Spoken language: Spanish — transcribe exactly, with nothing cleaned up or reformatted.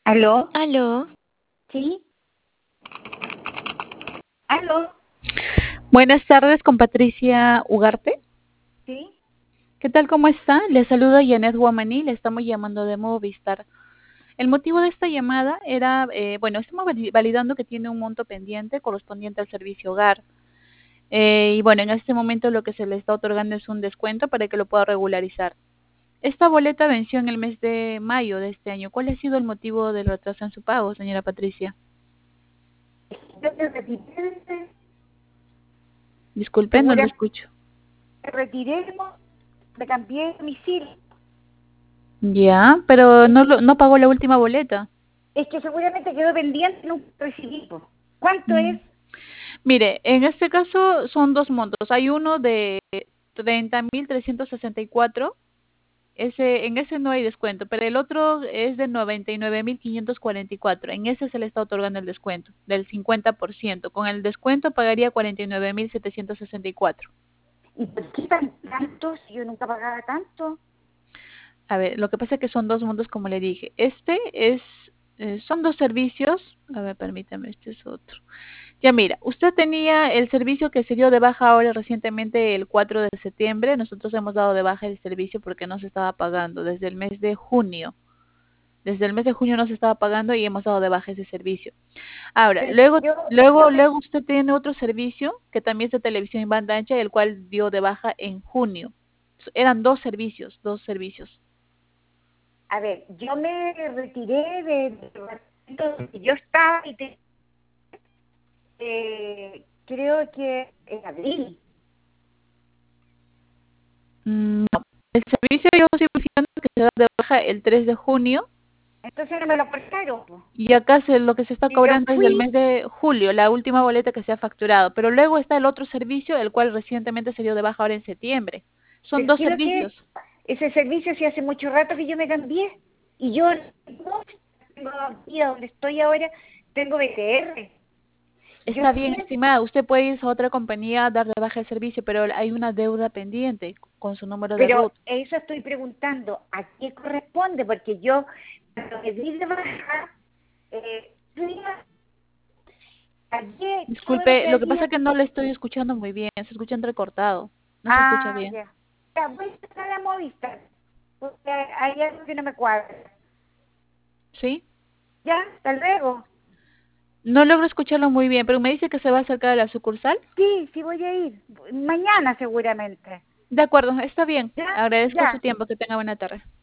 ¿Aló? Aló, ¿Sí? ¿Aló? Buenas tardes con Patricia Ugarte. ¿Sí? ¿Qué tal? ¿Cómo está? Le saluda Janet Guamaní, le estamos llamando de Movistar. El motivo de esta llamada era, eh, bueno, estamos vali- validando que tiene un monto pendiente correspondiente al servicio hogar. Eh, y bueno, en este momento lo que se le está otorgando es un descuento para que lo pueda regularizar. Esta boleta venció en el mes de mayo de este año. ¿Cuál ha sido el motivo del retraso en su pago, señora Patricia? Yo me retiré, Disculpe, no lo seguramente escucho. me retiré, me cambié de domicilio. Ya, pero no, lo- no pagó la última boleta. Es que seguramente quedó pendiente, nunca recibí. Po. ¿Cuánto Mm. es? Mire, en este caso son dos montos. Hay uno de treinta mil trescientos sesenta y cuatro. Ese, en ese no hay descuento, pero el otro es de noventa y nueve mil quinientos cuarenta y cuatro. En ese se le está otorgando el descuento del cincuenta por ciento. Con el descuento pagaría cuarenta y nueve mil setecientos sesenta y cuatro. ¿Y por qué tan tanto si yo nunca pagaba tanto? A ver, lo que pasa es que son dos mundos, como le dije. Este es, eh, son dos servicios. A ver, permítame, este es otro. Ya mira, usted tenía el servicio que se dio de baja ahora recientemente el cuatro de septiembre. Nosotros hemos dado de baja el servicio porque no se estaba pagando desde el mes de junio. Desde el mes de junio no se estaba pagando y hemos dado de baja ese servicio. Ahora, Pero luego, yo, luego, yo me, luego usted tiene otro servicio que también es de televisión en banda ancha, el cual dio de baja en junio. Eran dos servicios, dos servicios. a ver, yo me retiré del departamento donde yo estaba y te, eh, creo que en abril. Mm, No, el servicio yo sigo diciendo que se da de baja el tres de junio. Entonces no me lo cortaron. Po. Y acá se, lo que se está Y yo cobrando es del fui, mes de julio, la última boleta que se ha facturado. Pero luego está el otro servicio, el cual recientemente se dio de baja ahora en septiembre. Son pero dos ¿qué es lo que es? servicios. Ese servicio sí hace mucho rato que yo me cambié. Y yo no tengo aquí donde estoy ahora, tengo B T R. Yo Está bien, fui, estimada. Usted puede ir a otra compañía a dar de baja el servicio, pero hay una deuda pendiente con su número de pero RUT. eso estoy preguntando, ¿a qué corresponde? Porque yo, cuando me di de baja, eh, fui a- pagué todo lo Disculpe, que lo que pasa había. es que no le estoy escuchando muy bien. Se escucha entrecortado. No se escucha Ah, bien. ya. Ya, voy a entrar a Movistar, porque hay algo que no me cuadra. ¿Sí? Ya, hasta luego. No logro escucharlo muy bien, pero me dice que se va a acercar a la sucursal. Sí, sí voy a ir. Mañana seguramente. De acuerdo, está bien. Ya, Agradezco su ya. tiempo. Que tenga buena tarde.